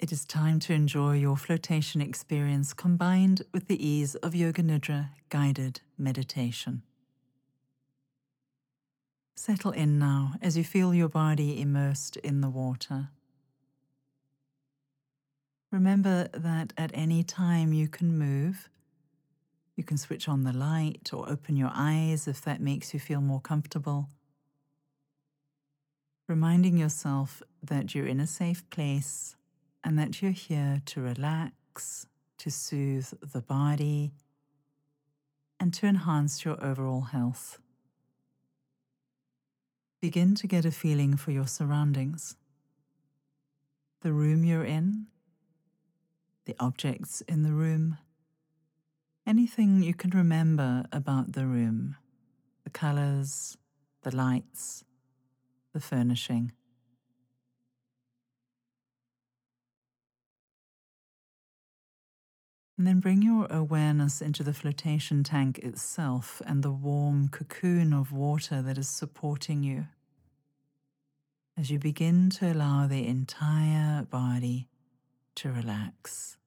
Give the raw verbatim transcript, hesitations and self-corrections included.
It is time to enjoy your flotation experience combined with the ease of Yoga Nidra guided meditation. Settle in now as you feel your body immersed in the water. Remember that at any time you can move. You can switch on the light or open your eyes if that makes you feel more comfortable. Reminding yourself that you're in a safe place and that you're here to relax, to soothe the body, and to enhance your overall health. Begin to get a feeling for your surroundings. The room you're in, the objects in the room, anything you can remember about the room, the colors, the lights, the furnishing. And then bring your awareness into the flotation tank itself and the warm cocoon of water that is supporting you, as you begin to allow the entire body to relax.